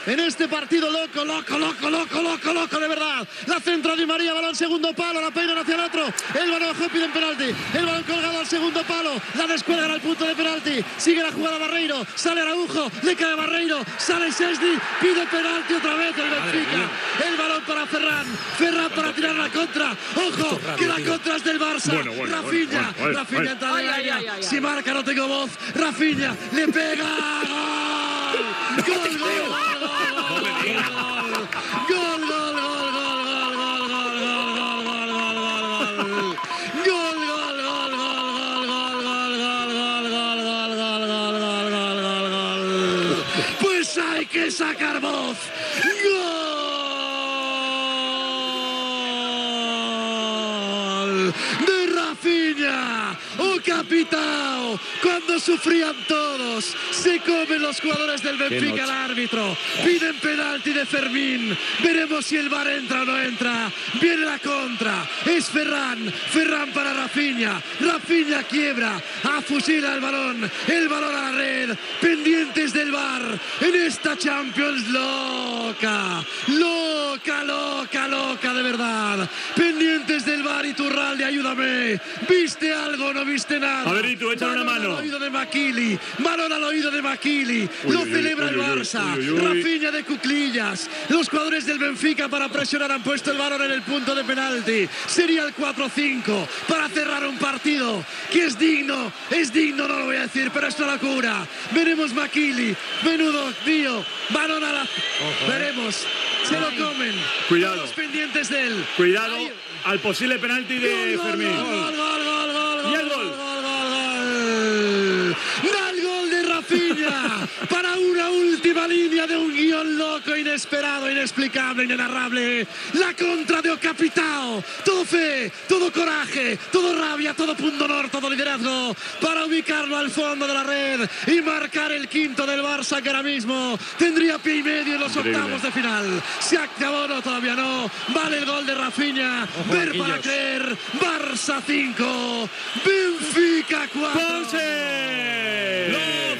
En este partido loco, de verdad. La centra Di María, balón segundo palo, la peinan hacia el otro. El balón piden penalti. El balón colgado al segundo palo. La descuelgan al punto de penalti. Sigue la jugada Barreiro. Sale Araujo. Le cae Barreiro. Sale Szczęsny. Pide penalti otra vez el Benfica. El balón para Ferran. Ferran para tirar la contra. Ojo, que la contra es del Barça. Rafinha. Rafinha entra en el área. Si marca no tengo voz. Rafinha le pega. ¡Gol! Pues hay que sacar voz. ¡Gol de Rafinha! ¡Oh, capitao! Cuando sufrían todos, se comen los jugadores del Benfica al árbitro. Piden penalti de Fermín. Veremos si el VAR entra o no entra. Viene la contra. Es Ferran. Ferran para Rafinha. Rafinha quiebra. Afusila el balón. El balón a la red. Pendientes del VAR. En esta Champions loca. Loca de verdad. Pendientes del VAR. Iturralde, ayúdame. ¿Viste algo o no viste nada? A ver, tú, échale una mano. Al oído de Makili. Balón al oído de Makili. Lo celebra el Barça. Rafinha de cuclillas. Los jugadores del Benfica para presionar han puesto el balón en el punto de penalti. Sería el 4-5 para cerrar un partido que es digno, no lo voy a decir, pero es una locura. Veremos Makili. Menudo tío. Balón a la... Veremos. Se lo comen. Cuidado. Todos pendientes de él. Cuidado al posible penalti de Fermín. Y el gol. Da el gol de Rafinha para una última línea de un guión loco, inesperado, inexplicable, inenarrable. La contra de Capitao. Todo fe, todo coraje, todo rabia, todo punto honor, todo liderazgo para ubicarlo al fondo de la red y marcar el quinto del Barça, que ahora mismo tendría pie y medio en los octavos de final. Se acabó, no, todavía no. Vale el gol de Rafinha. Ver para creer. Barça 5, Benfica 4. ¡Ponce!